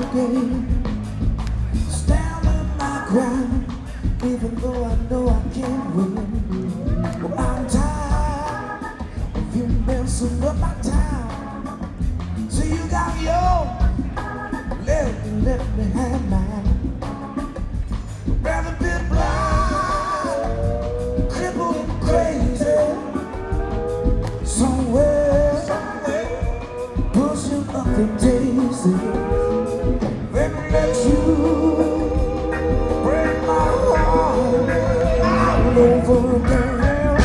game. Stand in my ground, even though I know I can't win. Well, I'm tired of you messing up my time. So you got yours, let me have mine. Rather be blind, crippled and crazy, somewhere pushing up the daisy. Let me let you break my heart all over again.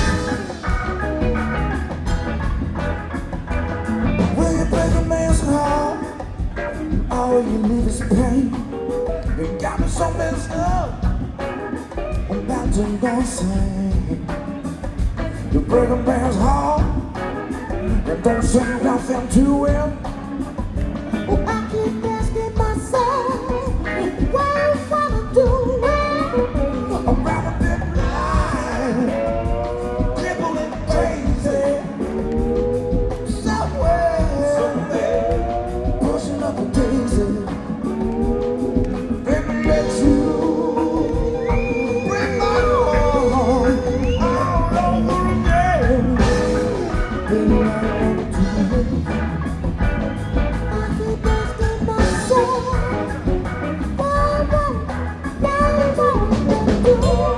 When you break a man's heart, all you leave is pain. You got me so messed up, I'm about to go insane. You break a man's heart, and don't say nothing to him. Oh, I keep asking myself, what you wanna do? I'm rather bit blind, crippled and crazy, somewhere pushing up a daisy. Let me let you break my heart all over again. Baby, I want to. I keep asking myself, what you wanna do?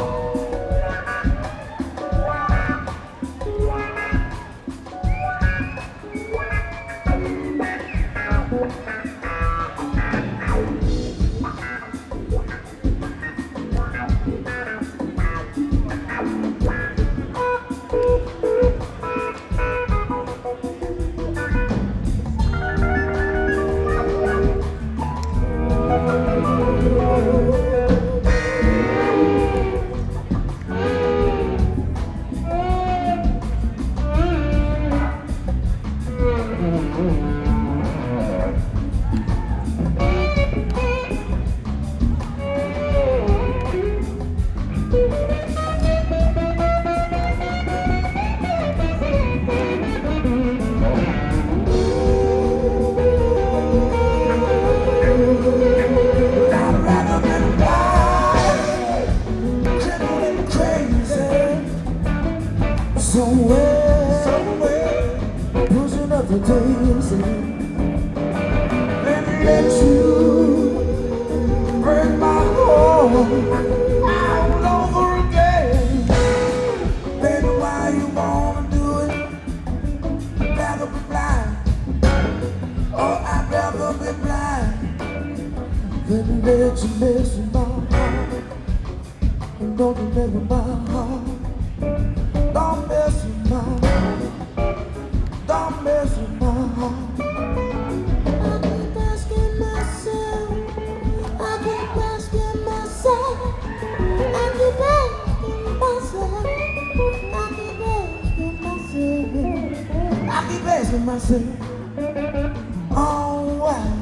Somewhere, pushing up the daisy. Let me let you break my heart all over again. Baby, why you wanna do it? I'd rather be blind. Oh, I'd rather be blind than let you mess with my heart. And don't you mess with my heart. Don't mess with my heart. Don't mess with my heart. I keep asking myself. I keep asking myself. I keep asking myself. I keep asking myself. I keep asking myself. Oh, why?